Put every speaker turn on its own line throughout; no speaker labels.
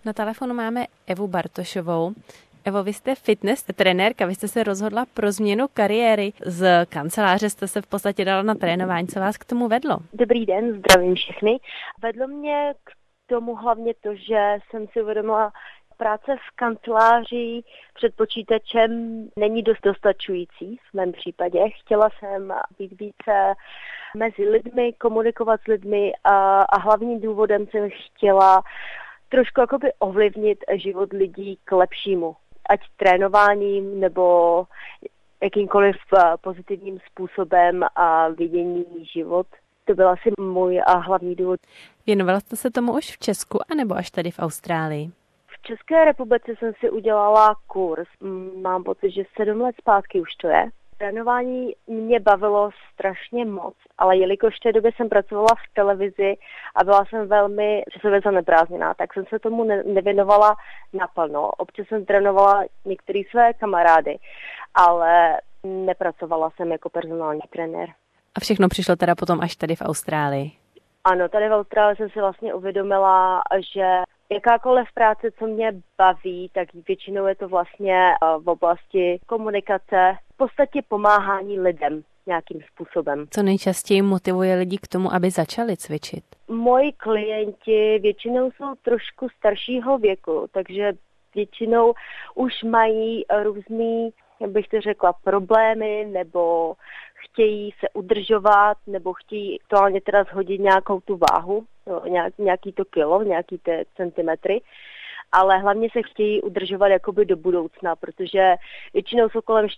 Na telefonu máme Evu Bartošovou. Evo, vy jste fitness trenérka, vy jste se rozhodla pro změnu kariéry. Z kanceláře jste se v podstatě dala na trénování. Co vás k tomu vedlo?
Dobrý den, zdravím všechny. Vedlo mě k tomu hlavně to, že jsem si uvědomila, práce v kanceláři před počítačem není dost dostačující v mém případě. Chtěla jsem být více mezi lidmi, komunikovat s lidmi a hlavním důvodem jsem chtěla trošku jakoby ovlivnit život lidí k lepšímu. Ať trénováním nebo jakýmkoliv pozitivním způsobem a vidění život. To byl asi můj hlavní důvod.
Věnovala jste se tomu už v Česku, anebo až tady v Austrálii?
V České republice jsem si udělala kurz. Mám pocit, že 7 let zpátky už to je. Trénování mě bavilo strašně moc, ale jelikož v té době jsem pracovala v televizi a byla jsem velmi časově zaneprázdněná, tak jsem se tomu nevěnovala naplno. Občas jsem trénovala některé své kamarády, ale nepracovala jsem jako personální trenér.
A všechno přišlo teda potom až tady v Austrálii?
Ano, tady v Austrálii jsem si vlastně uvědomila, že jakákoliv práce, co mě baví, tak většinou je to vlastně v oblasti komunikace, v podstatě pomáhání lidem nějakým způsobem.
Co nejčastěji motivuje lidi k tomu, aby začali cvičit?
Moji klienti většinou jsou trošku staršího věku, takže většinou už mají různý, jak bych to řekla, problémy, nebo chtějí se udržovat, nebo chtějí aktuálně teda shodit nějakou tu váhu, nějaký to kilo, nějaký ty centimetry, ale hlavně se chtějí udržovat jakoby do budoucna, protože většinou jsou kolem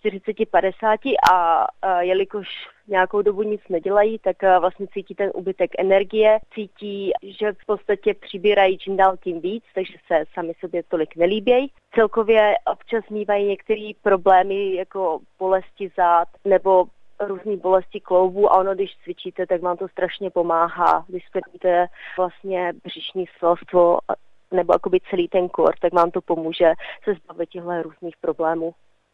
40-50 a jelikož nějakou dobu nic nedělají, tak vlastně cítí ten úbytek energie, cítí, že v podstatě přibírají čím dál tím víc, takže se sami sobě tolik nelíbějí. Celkově občas mívají některé problémy jako bolesti zad nebo různé bolesti kloubů a ono, když cvičíte, tak vám to strašně pomáhá. Když splníte vlastně břišní svalstvo nebo jakoby celý ten kor, tak vám to pomůže se zbavit těchto různých problémů.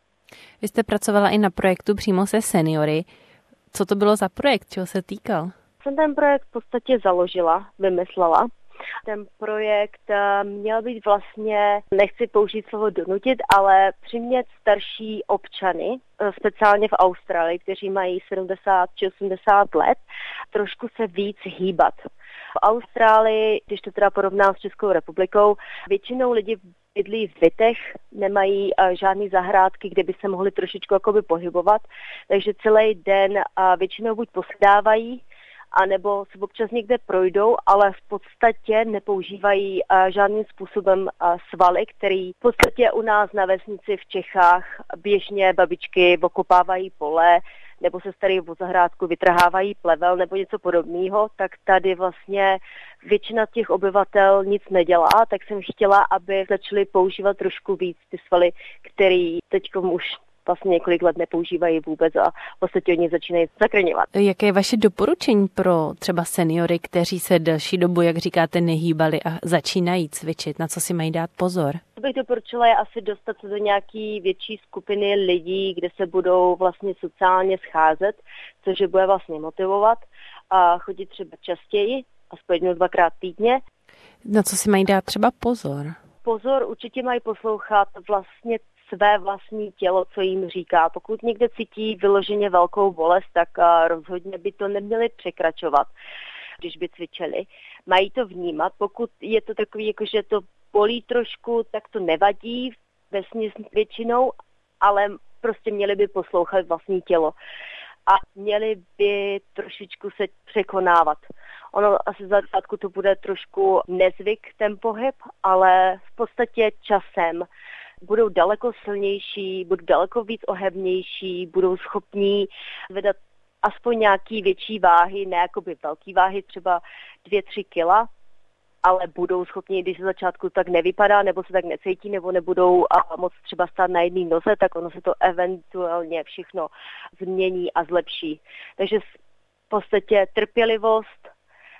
Vy jste pracovala i na projektu přímo se seniory. Co to bylo za projekt? Čeho se týkal?
Jsem ten projekt v podstatě založila, vymyslela. Ten projekt měl být vlastně, nechci použít slovo donutit, ale přimět starší občany, speciálně v Austrálii, kteří mají 70 či 80 let, trošku se víc hýbat. V Austrálii, když to teda porovnám s Českou republikou, většinou lidi bydlí v bytech, nemají žádný zahrádky, kde by se mohli trošičku jakoby pohybovat, takže celý den většinou buď posedávají, anebo se občas někde projdou, ale v podstatě nepoužívají žádným způsobem svaly, který v podstatě u nás na vesnici v Čechách běžně babičky okopávají pole, nebo se starají o zahrádku, vytrhávají plevel nebo něco podobného, tak tady vlastně většina těch obyvatel nic nedělá, tak jsem chtěla, aby začali používat trošku víc ty svaly, který teďkom už vlastně několik let nepoužívají vůbec a v podstatě oni začínají zakrňovat.
Jaké je vaše doporučení pro třeba seniory, kteří se delší dobu, jak říkáte, nehýbali a začínají cvičit? Na co si mají dát pozor?
Co bych doporučila je asi dostat se do nějaký větší skupiny lidí, kde se budou vlastně sociálně scházet, což je bude vlastně motivovat a chodit třeba častěji, aspoň 1-2krát týdně.
Na co si mají dát třeba pozor?
Pozor určitě mají poslouchat vlastně své vlastní tělo, co jim říká. Pokud někde cítí vyloženě velkou bolest, tak rozhodně by to neměli překračovat, když by cvičili. Mají to vnímat, pokud je to takový, jako že to bolí trošku, tak to nevadí vesměs většinou, ale prostě měli by poslouchat vlastní tělo. A měli by trošičku se překonávat. Ono asi za začátku to bude trošku nezvyk, ten pohyb, ale v podstatě časem budou daleko silnější, budou daleko víc ohebnější, budou schopní vydat aspoň nějaký větší váhy, ne jakoby velký váhy, třeba 2-3 kila, ale budou schopni, když se začátku tak nevypadá, nebo se tak necítí, nebo nebudou moc třeba stát na jedné noze, tak ono se to eventuálně všechno změní a zlepší. Takže v podstatě trpělivost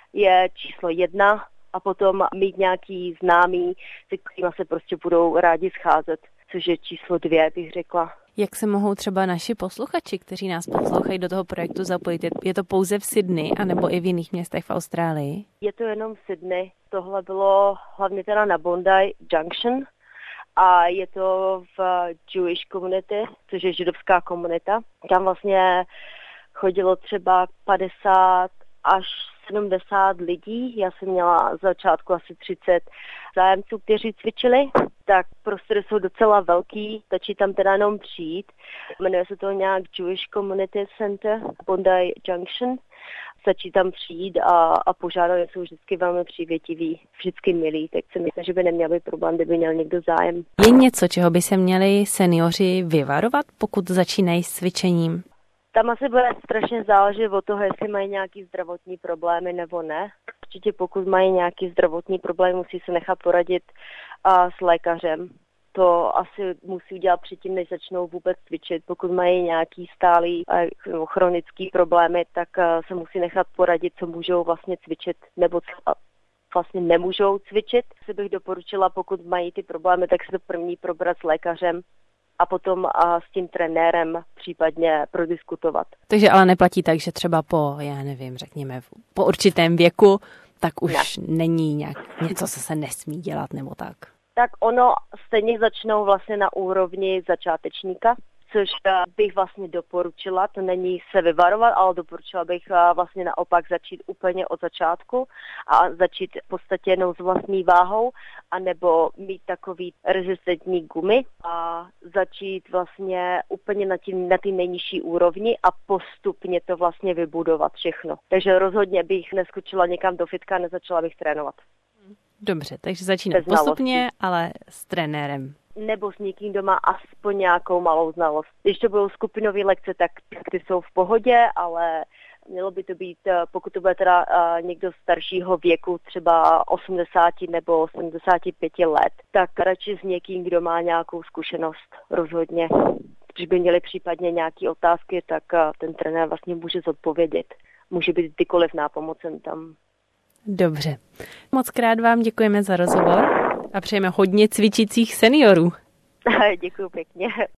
je číslo 1 a potom mít nějaký známý, se kterými se prostě budou rádi scházet, což je číslo 2, bych řekla.
Jak se mohou třeba naši posluchači, kteří nás poslouchají, do toho projektu zapojit? Je to pouze v Sydney, anebo i v jiných městech v Austrálii?
Je to jenom v Sydney. Tohle bylo hlavně teda na Bondi Junction a je to v Jewish community, což je židovská komunita. Tam vlastně chodilo třeba 50 až 70 lidí. Já jsem měla z začátku asi 30 zájemců, kteří cvičili. Tak prostory jsou docela velký, stačí tam teda jenom přijít. Jmenuje se to nějak Jewish Community Center, Bondi Junction. Stačí tam přijít a požádat, jsou vždycky velmi přívětiví, vždycky milí, tak si myslím, že by neměl být problém, kdyby měl někdo zájem.
Je něco, čeho by se měli seniori vyvarovat, pokud začínají s cvičením?
Tam asi bude strašně záležet od toho, jestli mají nějaký zdravotní problémy nebo ne. Určitě pokud mají nějaký zdravotní problém, musí se nechat poradit s lékařem. To asi musí udělat předtím, než začnou vůbec cvičit. Pokud mají nějaký stálý chronický problémy, tak se musí nechat poradit, co můžou vlastně cvičit nebo co vlastně nemůžou cvičit. Si bych doporučila, pokud mají ty problémy, tak se to první probrat s lékařem a potom s tím trenérem případně prodiskutovat.
Takže ale neplatí tak, že třeba řekněme, po určitém věku, tak už není něco, co se nesmí dělat nebo tak.
Tak ono stejně začnou vlastně na úrovni začátečníka, což bych vlastně doporučila. To není se vyvarovat, ale doporučila bych vlastně naopak začít úplně od začátku a začít v podstatě jenom s vlastní váhou, anebo mít takový rezistentní gumy a začít vlastně úplně na té nejnižší úrovni a postupně to vlastně vybudovat všechno. Takže rozhodně bych neskočila někam do fitka a nezačala bych trénovat.
Dobře, takže začínat postupně, ale s trenérem.
Nebo s někým, kdo má aspoň nějakou malou znalost. Když to budou skupinové lekce, tak ty jsou v pohodě, ale mělo by to být, pokud to bude teda někdo staršího věku, třeba 80 nebo 75 let, tak radši s někým, kdo má nějakou zkušenost rozhodně. Když by měli případně nějaké otázky, tak ten trenér vlastně může zodpovědět. Může být kdykoliv nápomocen tam.
Dobře. Moc krát vám děkujeme za rozhovor a přejeme hodně cvičících seniorů.
Děkuji pěkně.